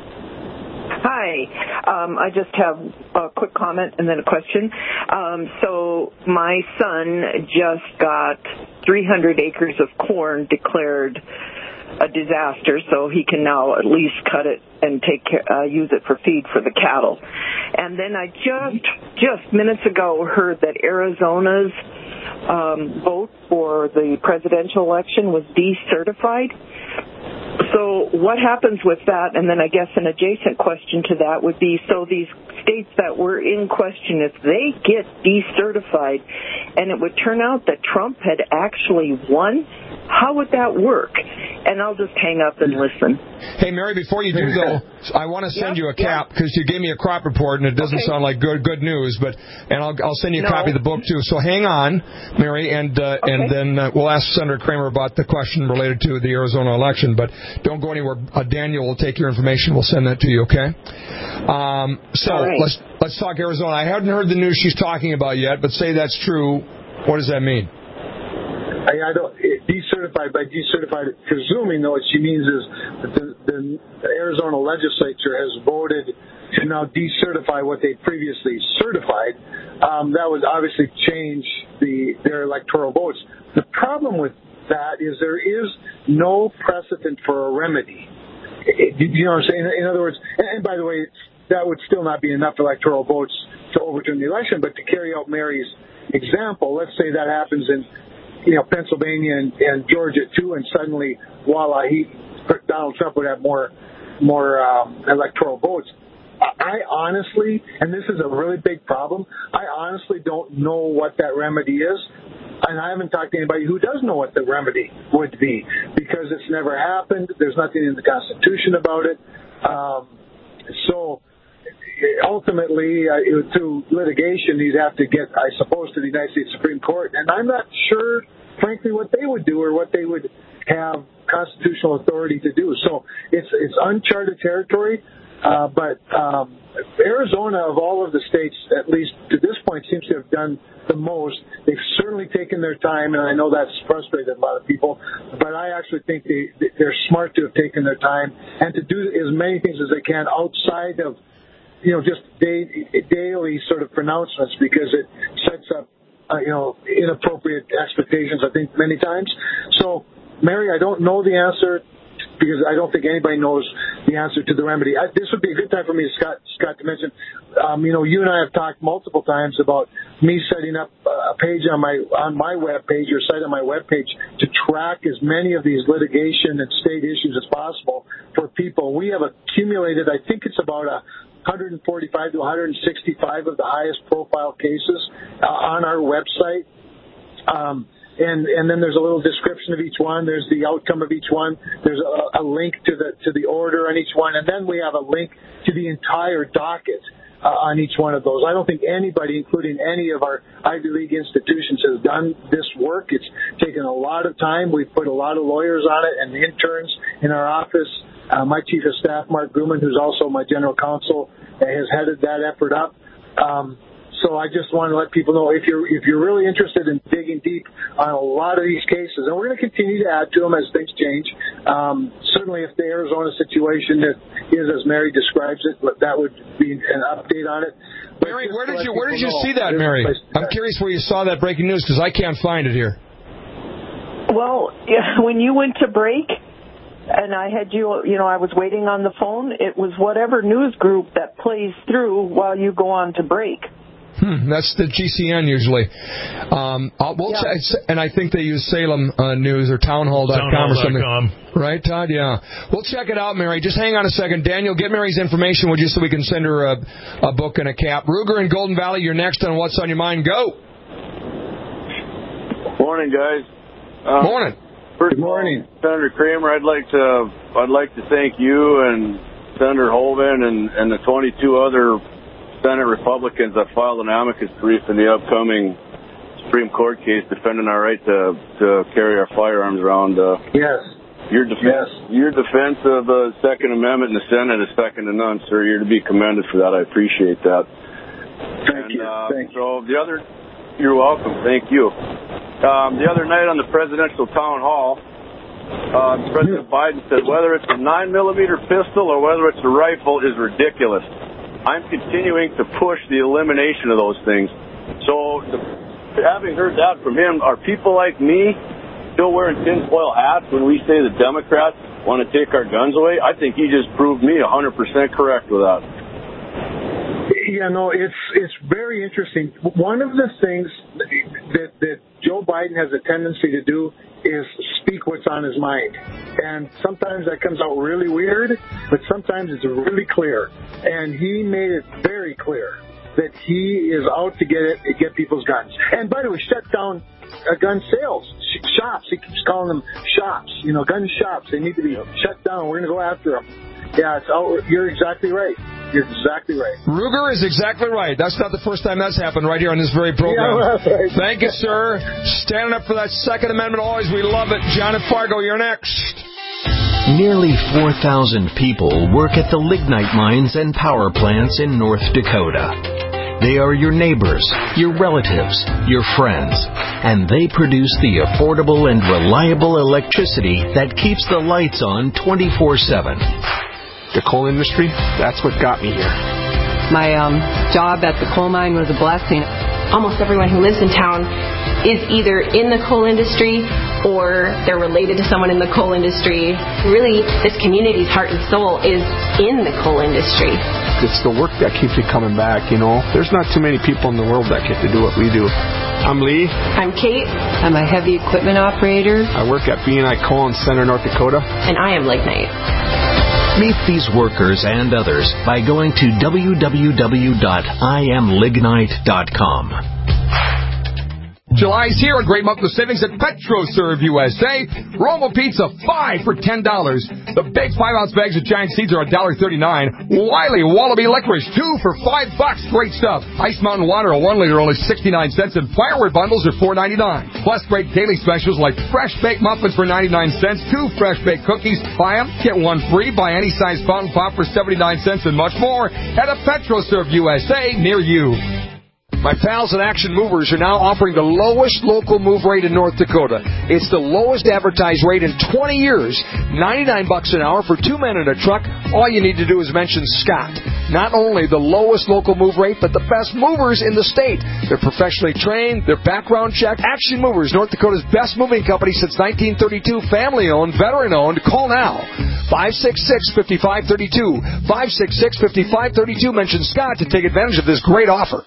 [SPEAKER 19] Hi. I just have a quick comment and then a question. So my son just got 300 acres of corn declared a disaster, so he can now at least cut it and use it for feed for the cattle. And then I just minutes ago heard that Arizona's vote for the presidential election was decertified. So what happens with that? And then I guess an adjacent question to that would be, so these states that were in question, if they get decertified and it would turn out that Trump had actually won, how would that work? And I'll just hang up and listen.
[SPEAKER 2] Hey, Mary, before you do, though, I want to send you a cap because you gave me a crop report, and it doesn't sound like good news, and I'll send you a copy of the book, too. So hang on, Mary, and then we'll ask Senator Kramer about the question related to the Arizona election, but don't go anywhere. Daniel will take your information. We'll send that to you, okay? Let's talk Arizona. I haven't heard the news she's talking about yet, but say that's true. What does that mean?
[SPEAKER 4] Decertified certified. By decertified, presuming though what she means is that the Arizona legislature has voted to now decertify what they previously certified. That would obviously change their electoral votes. The problem with that is there is no precedent for a remedy. You know what I'm saying? In other words, and by the way, that would still not be enough electoral votes to overturn the election, but to carry out Mary's example, let's say that happens in Pennsylvania and Georgia too, and suddenly, voila, Donald Trump would have more electoral votes. I honestly, and this is a really big problem, I honestly don't know what that remedy is, and I haven't talked to anybody who does know what the remedy would be, because it's never happened. There's nothing in the Constitution about it. So ultimately, through litigation, you'd have to get, I suppose, to the United States Supreme Court, and I'm not sure, frankly, what they would do or what they would have constitutional authority to do. So it's uncharted territory. But Arizona, of all of the states, at least to this point, seems to have done the most. They've certainly taken their time, and I know that's frustrated a lot of people, but I actually think they're smart to have taken their time and to do as many things as they can outside of, just daily sort of pronouncements, because it sets up, inappropriate expectations, I think, many times. So, Mary, I don't know the answer, because I don't think anybody knows the answer to the remedy. This would be a good time for me, Scott, to mention, you and I have talked multiple times about me setting up a page on my web page or site on my web page to track as many of these litigation and state issues as possible for people. We have accumulated, I think it's about 145 to 165 of the highest profile cases on our website. And then there's a little description of each one. There's the outcome of each one. There's a link to the order on each one, and then we have a link to the entire docket on each one of those. I don't think anybody, including any of our Ivy League institutions, has done this work. It's taken a lot of time. We've put a lot of lawyers on it and interns in our office. My chief of staff, Mark Gruman, who's also my general counsel, has headed that effort up. So I just want to let people know, if you're really interested in digging deep on a lot of these cases, and we're going to continue to add to them as things change. Certainly, if the Arizona situation is as Mary describes it, that would be an update on it. But
[SPEAKER 2] Mary, where did you see that, Mary? I'm curious where you saw that breaking news, because I can't find it here.
[SPEAKER 19] Well, when you went to break, and I had I was waiting on the phone, it was whatever news group that plays through while you go on to break.
[SPEAKER 2] That's the GCN usually. And I think they use Salem News or townhall.com or something. Right, Todd? Yeah. We'll check it out, Mary. Just hang on a second. Daniel, get Mary's information, would you, so we can send her a book and a cap. Ruger in Golden Valley, you're next on What's on Your Mind. Go.
[SPEAKER 12] Morning, guys.
[SPEAKER 2] Morning.
[SPEAKER 12] Good morning, Senator Kramer. I'd like to thank you and Senator Hoeven and the 22 other Senate Republicans that filed an amicus brief in the upcoming Supreme Court case defending our right to carry our firearms around.
[SPEAKER 4] Yes.
[SPEAKER 12] Your defense of the Second Amendment in the Senate is second to none, sir. You're to be commended for that. I appreciate that.
[SPEAKER 4] Thank you.
[SPEAKER 12] So you're welcome. Thank you. The other night on the presidential town hall, President Biden said whether it's a 9mm pistol or whether it's a rifle is ridiculous. I'm continuing to push the elimination of those things. So, having heard that from him, are people like me still wearing tinfoil hats when we say the Democrats want to take our guns away? I think he just proved me 100% correct with that.
[SPEAKER 4] Yeah, no, it's very interesting. One of the things that Joe Biden has a tendency to do is speak what's on his mind. And sometimes that comes out really weird, but sometimes it's really clear. And he made it very clear that he is out to get people's guns. And by the way, shut down gun sales shops. He keeps calling them shops, gun shops. They need to be shut down. We're going to go after them. Yeah, you're exactly right. You're exactly right.
[SPEAKER 2] Ruger is exactly right. That's not the first time that's happened right here on this very program.
[SPEAKER 4] Yeah, that's right.
[SPEAKER 2] Thank you, sir. Standing up for that Second Amendment always. We love it. John in Fargo, you're next.
[SPEAKER 20] Nearly 4,000 people work at the lignite mines and power plants in North Dakota. They are your neighbors, your relatives, your friends, and they produce the affordable and reliable electricity that keeps the lights on 24/7.
[SPEAKER 21] The coal industry, that's what got me here.
[SPEAKER 22] My job at the coal mine was a blessing.
[SPEAKER 23] Almost everyone who lives in town is either in the coal industry or they're related to someone in the coal industry. Really, this community's heart and soul is in the coal industry.
[SPEAKER 21] It's the work that keeps me coming back, you know. There's not too many people in the world that get to do what we do. I'm Lee.
[SPEAKER 23] I'm Kate.
[SPEAKER 22] I'm a heavy equipment operator.
[SPEAKER 21] I work at B&I Coal in Center, North Dakota.
[SPEAKER 23] And I am Lignite.
[SPEAKER 20] Meet these workers and others by going to www.iamlignite.com.
[SPEAKER 2] July's here, a great month of savings at PetroServe USA. Roma Pizza, 5 for $10. The big 5-ounce bags of giant seeds are $1.39. Wiley Wallaby Licorice, 2 for $5. Great stuff. Ice Mountain Water, a 1 liter, only 69 cents. And firewood bundles are $4.99. Plus great daily specials like fresh baked muffins for 99 cents, 2 fresh baked cookies. Buy them, get one free. Buy any size fountain pop for 79 cents and much more at a PetroServe USA near you. My pals at Action Movers are now offering the lowest local move rate in North Dakota. It's the lowest advertised rate in 20 years. $99 an hour for 2 men in a truck. All you need to do is mention Scott. Not only the lowest local move rate, but the best movers in the state. They're professionally trained. They're background checked. Action Movers, North Dakota's best moving company since 1932. Family-owned, veteran-owned. Call now. 566-5532. 566-5532. Mention Scott to take advantage of this great offer.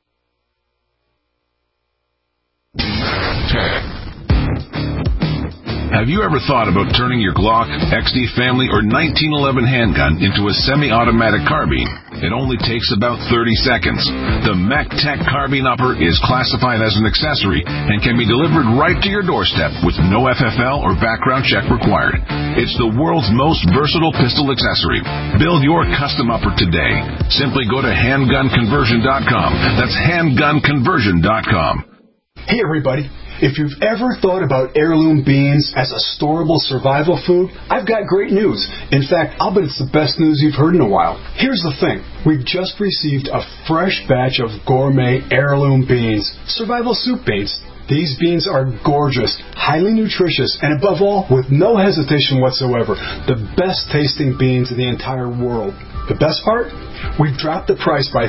[SPEAKER 14] Have you ever thought about turning your Glock, XD Family, or 1911 handgun into a semi-automatic carbine? It only takes about 30 seconds. The MacTech Carbine Upper is classified as an accessory and can be delivered right to your doorstep with no FFL or background check required. It's the world's most versatile pistol accessory. Build your custom upper today. Simply go to handgunconversion.com. That's handgunconversion.com.
[SPEAKER 24] Hey everybody, if you've ever thought about heirloom beans as a storable survival food, I've got great news. In fact, I'll bet it's the best news you've heard in a while. Here's the thing. We've just received a fresh batch of gourmet heirloom beans, survival soup beans. These beans are gorgeous, highly nutritious, and above all, with no hesitation whatsoever, the best tasting beans in the entire world. The best part? We've dropped the price by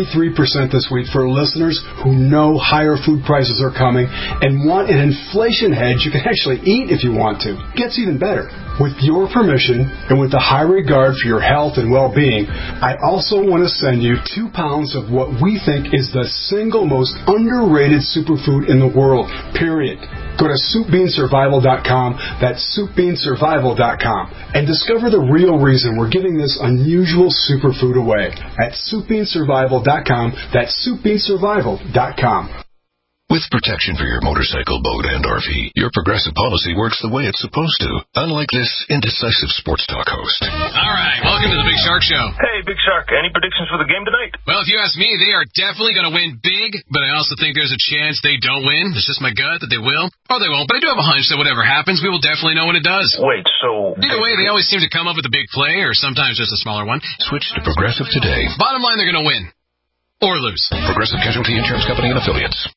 [SPEAKER 24] 33% this week for listeners who know higher food prices are coming and want an inflation hedge you can actually eat if you want to. Gets even better. With your permission and with the high regard for your health and well-being, I also want to send you 2 pounds of what we think is the single most underrated superfood in the world, period. Go to SoupBeanSurvival.com, that's SoupBeanSurvival.com, and discover the real reason we're giving this unusual superfood away at SoupBeanSurvival.com, that's SoupBeanSurvival.com.
[SPEAKER 25] With protection for your motorcycle, boat, and RV, your Progressive policy works the way it's supposed to, unlike this indecisive sports talk host.
[SPEAKER 26] All right, welcome to the Big Shark Show.
[SPEAKER 27] Hey, Big Shark, any predictions for the game tonight?
[SPEAKER 26] Well, if you ask me, they are definitely going to win big, but I also think there's a chance they don't win. It's just my gut that they will, or they won't, but I do have a hunch that whatever happens, we will definitely know when it does.
[SPEAKER 27] Wait, so...
[SPEAKER 26] Either way, they always seem to come up with a big play, or sometimes just a smaller one.
[SPEAKER 25] Switch to Progressive today.
[SPEAKER 26] Bottom line, they're going to win. Or lose.
[SPEAKER 25] Progressive Casualty Insurance Company and Affiliates.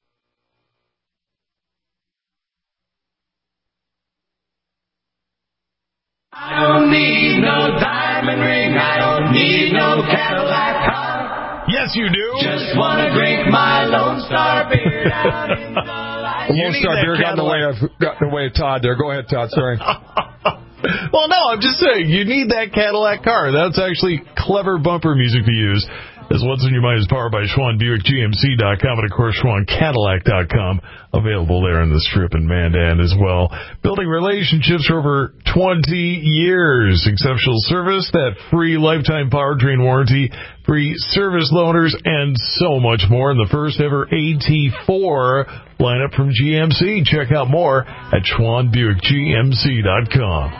[SPEAKER 28] I don't need no diamond ring. I don't need no Cadillac car.
[SPEAKER 5] Yes, you do.
[SPEAKER 28] Just want to drink my Lone Star beer down in the light.
[SPEAKER 2] Lone Star beer got in the way of Todd there. Go ahead, Todd. Sorry.
[SPEAKER 5] Well, no, I'm just saying, you need that Cadillac car. That's actually clever bumper music to use. As What's in Your Mind is powered by SchwannBuickGMC.com and, of course, SchwannCadillac.com. Available there in the Strip and Mandan as well. Building relationships for over 20 years. Exceptional service, that free lifetime powertrain warranty, free service loaners, and so much more. And the first ever AT4 lineup from GMC. Check out more at SchwannBuickGMC.com.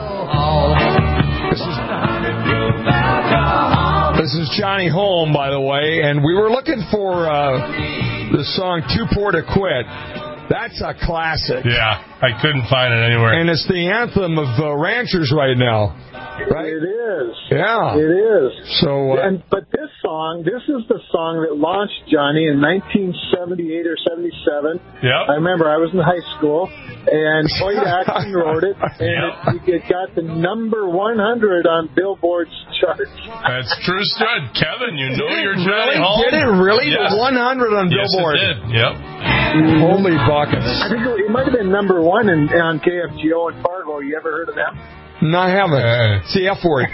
[SPEAKER 2] This is Johnny Holm, by the way, and we were looking for the song Too Poor to Quit. That's a classic.
[SPEAKER 3] Yeah, I couldn't find it anywhere.
[SPEAKER 2] And it's the anthem of ranchers right now. Right?
[SPEAKER 4] It is.
[SPEAKER 2] Yeah.
[SPEAKER 4] It is.
[SPEAKER 2] So,
[SPEAKER 4] but this song. This is the song that launched Johnny in 1978 or 77.
[SPEAKER 3] Yeah.
[SPEAKER 4] I remember I was in high school, and Hoyt Axton wrote it, and it got the number 100 on Billboard's charts.
[SPEAKER 3] That's true, stud. Kevin, you know your Johnny Hall.
[SPEAKER 2] Did it really?
[SPEAKER 3] Yes.
[SPEAKER 2] 100 on Billboard.
[SPEAKER 3] Yes, it did. Yep.
[SPEAKER 2] Holy buckets.
[SPEAKER 4] I think it might have been number 1 on KFGO in Fargo. You ever heard of them?
[SPEAKER 2] No, I haven't. It's the F word.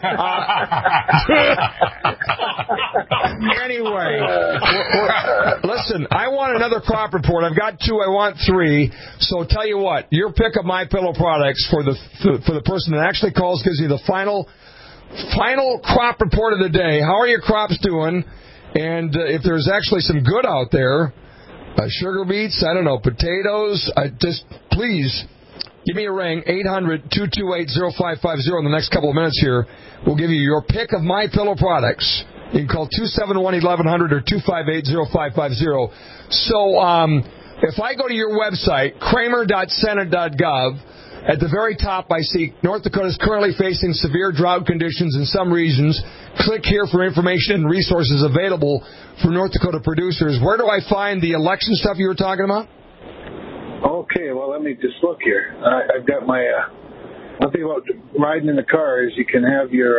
[SPEAKER 2] Anyway, listen, I want another crop report. I've got 2. I want 3. So tell you what, your pick of MyPillow products for the person that actually calls gives you the final crop report of the day. How are your crops doing? And if there's actually some good out there, sugar beets, I don't know, potatoes, just please give me a ring, 800-228-0550 in the next couple of minutes here. We'll give you your pick of MyPillow products. You can call 271-1100 or 258-0550. So if I go to your website, kramer.senate.gov, at the very top I see North Dakota is currently facing severe drought conditions in some regions. Click here for information and resources available for North Dakota producers. Where do I find the election stuff you were talking about?
[SPEAKER 4] Okay, well, let me just look here. I've got my, one thing about riding in the car is you can have your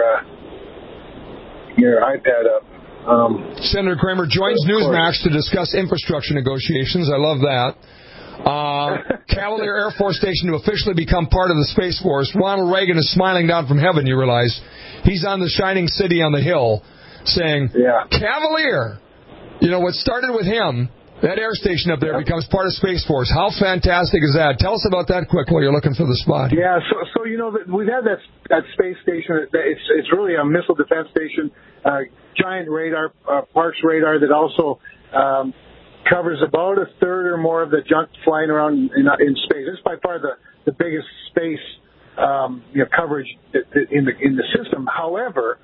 [SPEAKER 4] iPad up.
[SPEAKER 2] Senator Kramer joins Newsmax to discuss infrastructure negotiations. I love that. Cavalier Air Force Station to officially become part of the Space Force. Ronald Reagan is smiling down from heaven, you realize. He's on the shining city on the hill saying, Cavalier! You know, what started with him, that air station up there becomes part of Space Force. How fantastic is that? Tell us about that quick while you're looking for the spot.
[SPEAKER 4] Yeah, so you know, we've had that space station. It's really a missile defense station, giant radar, Parkes radar that also covers about a third or more of the junk flying around in space. It's by far the biggest space coverage in the system. However,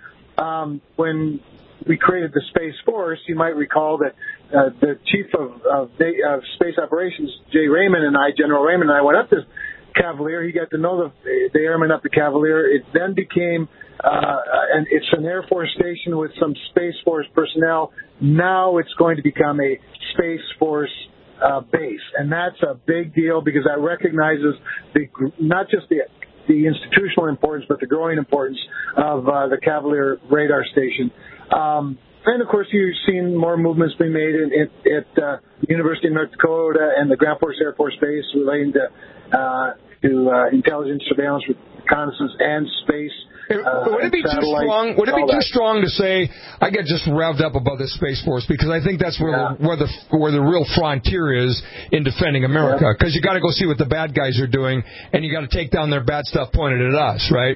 [SPEAKER 4] when we created the Space Force, you might recall that the chief of space operations, General Raymond and I went up to Cavalier. He got to know the airmen up to Cavalier. It then became, and it's an Air Force station with some Space Force personnel. Now it's going to become a Space Force base, and that's a big deal because that recognizes not just the institutional importance, but the growing importance of the Cavalier radar station. And, of course, you've seen more movements being made at the University of North Dakota and the Grand Forks Air Force Base relating to intelligence, surveillance, reconnaissance, and space.
[SPEAKER 2] Would it be too strong? Would it be too strong to say I get just revved up about the Space Force because I think that's where the real frontier is in defending America? Because you got to go see what the bad guys are doing, and you got to take down their bad stuff pointed at us, right?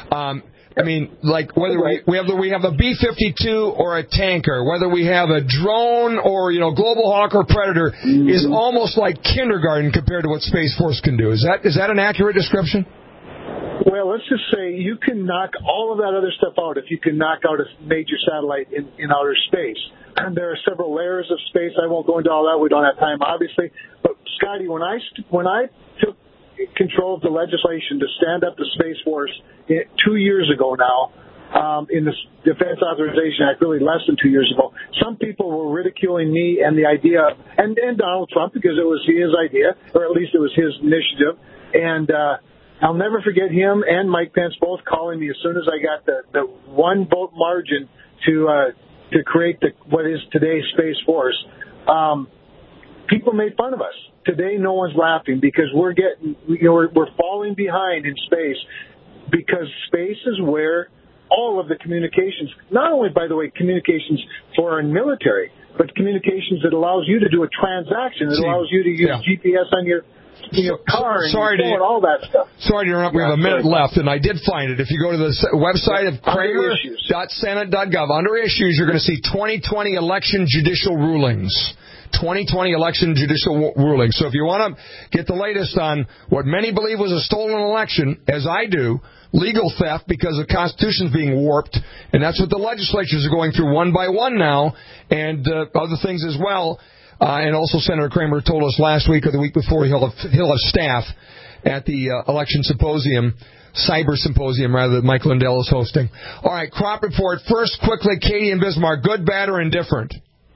[SPEAKER 2] I mean, like whether we have a B-52 or a tanker, whether we have a drone or Global Hawk or Predator, is almost like kindergarten compared to what Space Force can do. Is that an accurate description?
[SPEAKER 4] Well, let's just say you can knock all of that other stuff out if you can knock out a major satellite in outer space. And there are several layers of space. I won't go into all that. We don't have time, obviously. But Scotty, when I took control of the legislation to stand up the Space Force 2 years ago now, in the Defense Authorization Act, really less than 2 years ago, some people were ridiculing me and the idea, and Donald Trump, because it was his idea, or at least it was his initiative. And I'll never forget him and Mike Pence both calling me as soon as I got the 1 vote margin to create what is today's Space Force. People made fun of us. Today, no one's laughing because we're falling behind in space because space is where all of the communications, not only, by the way, communications for our military, but communications that allows you to do a transaction, that allows you to use GPS on your car and your phone, all that stuff.
[SPEAKER 2] Sorry to interrupt. We have a minute left, and I did find it. If you go to the website of kramer.senate.gov, under issues, you're going to see 2020 election judicial rulings. 2020 election judicial ruling. So if you want to get the latest on what many believe was a stolen election, as I do, legal theft because the Constitution's being warped, and that's what the legislatures are going through one by one now, and other things as well. And also Senator Kramer told us last week or the week before he'll have staff. at the election symposium, cyber symposium, rather, that Mike Lindell is hosting. All right, crop report. First, quickly, Katie in Bismarck, good, bad, or indifferent?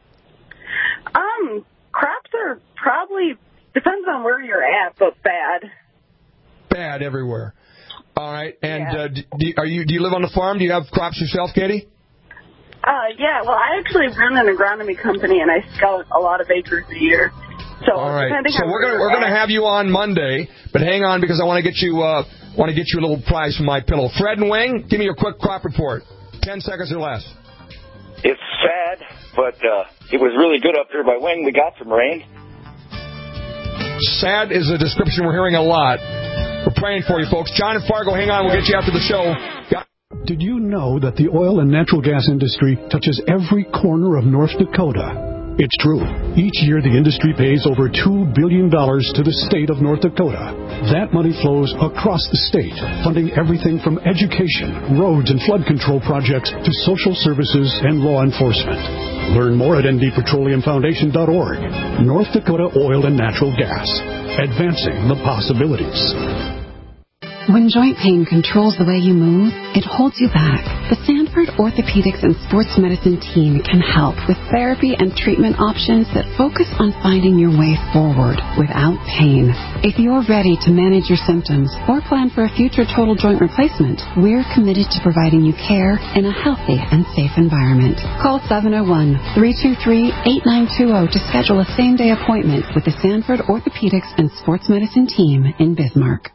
[SPEAKER 1] Crops are probably, depends on where you're at, but bad.
[SPEAKER 2] Bad everywhere. All right, and do you live on the farm? Do you have crops yourself, Katie?
[SPEAKER 1] Yeah, well, I actually run an agronomy company, and I scout a lot of acres a year. So,
[SPEAKER 2] all right, so we're going to have you on Monday, but hang on because I want to get you a little prize from My Pillow. Fred and Wing, give me your quick crop report. 10 seconds or less.
[SPEAKER 6] It's sad, but it was really good up there by Wing. We got some rain.
[SPEAKER 2] Sad is a description we're hearing a lot. We're praying for you, folks. John and Fargo, hang on. We'll get you after the show.
[SPEAKER 7] Did you know that the oil and natural gas industry touches every corner of North Dakota? It's true. Each year, the industry pays over $2 billion to the state of North Dakota. That money flows across the state, funding everything from education, roads and flood control projects to social services and law enforcement. Learn more at ndpetroleumfoundation.org. North Dakota Oil and Natural Gas. Advancing the possibilities.
[SPEAKER 17] When joint pain controls the way you move, it holds you back. The Sanford Orthopedics and Sports Medicine team can help with therapy and treatment options that focus on finding your way forward without pain. If you're ready to manage your symptoms or plan for a future total joint replacement, we're committed to providing you care in a healthy and safe environment. Call 701-323-8920 to schedule a same-day appointment with the Sanford Orthopedics and Sports Medicine team in Bismarck.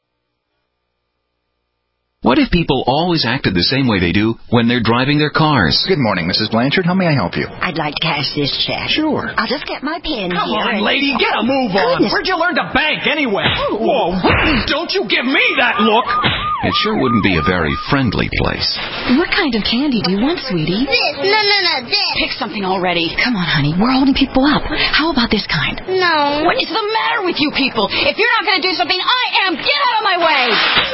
[SPEAKER 8] What if people always acted the same way they do when they're driving their cars?
[SPEAKER 9] Good morning, Mrs. Blanchard. How may I help you?
[SPEAKER 10] I'd like to cash this check.
[SPEAKER 9] Sure.
[SPEAKER 10] I'll just get my pen
[SPEAKER 9] Come
[SPEAKER 10] here.
[SPEAKER 9] on,
[SPEAKER 10] lady,
[SPEAKER 9] get a move on. Where'd you learn to bank anyway? Whoa, don't you give me that look.
[SPEAKER 8] It sure wouldn't be a very friendly place.
[SPEAKER 10] What kind of candy do you want, sweetie?
[SPEAKER 11] This. No, this.
[SPEAKER 10] Pick something already. Come on, honey. We're holding people up. How about this kind?
[SPEAKER 11] No.
[SPEAKER 10] What is the matter with you people? If you're not going to do something, I am. Get out of my way.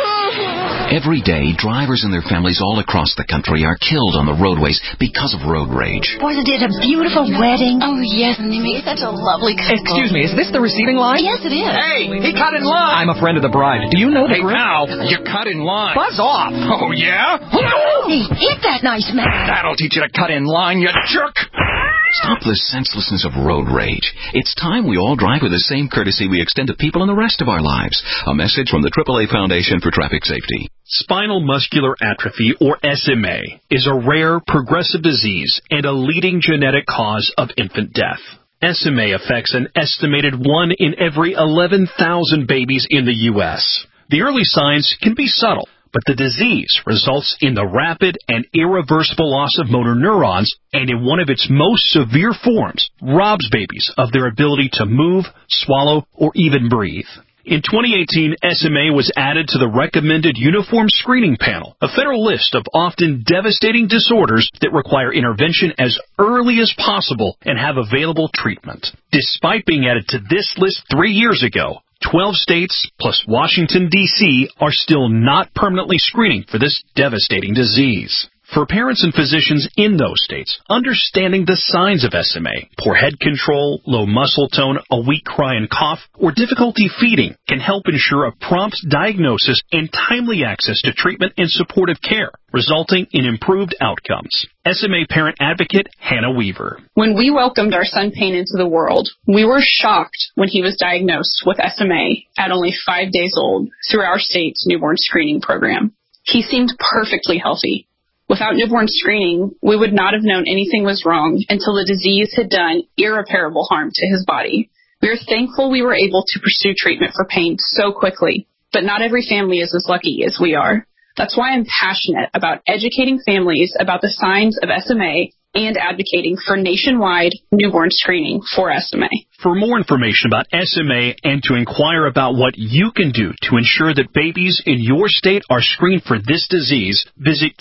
[SPEAKER 8] Every day, drivers and their families all across the country are killed on the roadways because of road rage.
[SPEAKER 10] Wasn't it a beautiful wedding? Oh, yes, and they made such a lovely couple.
[SPEAKER 9] Excuse me, is this the receiving line?
[SPEAKER 10] Yes, it is.
[SPEAKER 9] Hey, he cut in line. I'm a friend of the bride. Do you know the group?
[SPEAKER 10] Now,
[SPEAKER 9] you cut in line. Buzz off. Oh, yeah?
[SPEAKER 10] Hey, hit that nice man.
[SPEAKER 9] That'll teach you to cut in line, you jerk.
[SPEAKER 8] Stop the senselessness of road rage. It's time we all drive with the same courtesy we extend to people in the rest of our lives. A message from the AAA Foundation for Traffic Safety.
[SPEAKER 13] Spinal muscular atrophy, or SMA, is a rare, progressive disease and a leading genetic cause of infant death. SMA affects an estimated 1 in every 11,000 babies in the U.S. The early signs can be subtle, but the disease results in the rapid and irreversible loss of motor neurons, and in one of its most severe forms, robs babies of their ability to move, swallow, or even breathe. In 2018, SMA was added to the recommended Uniform Screening Panel, a federal list of often devastating disorders that require intervention as early as possible and have available treatment. Despite being added to this list 3 years ago, 12 states plus Washington, D.C. are still not permanently screening for this devastating disease. For parents and physicians in those states, understanding the signs of SMA, poor head control, low muscle tone, a weak cry and cough, or difficulty feeding can help ensure a prompt diagnosis and timely access to treatment and supportive care, resulting in improved outcomes. SMA parent advocate Hannah Weaver.
[SPEAKER 29] When we welcomed our son Payne into the world, we were shocked when he was diagnosed with SMA at only 5 days old through our state's newborn screening program. He seemed perfectly healthy. Without newborn screening, we would not have known anything was wrong until the disease had done irreparable harm to his body. We are thankful we were able to pursue treatment for pain so quickly, but not every family is as lucky as we are. That's why I'm passionate about educating families about the signs of SMA and advocating for nationwide newborn screening for SMA.
[SPEAKER 13] For more information about SMA and to inquire about what you can do to ensure that babies in your state are screened for this disease, visit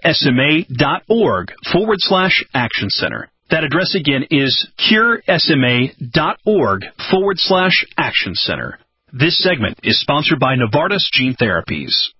[SPEAKER 13] curesma.org/Action Center. That address again is curesma.org/Action Center. This segment is sponsored by Novartis Gene Therapies.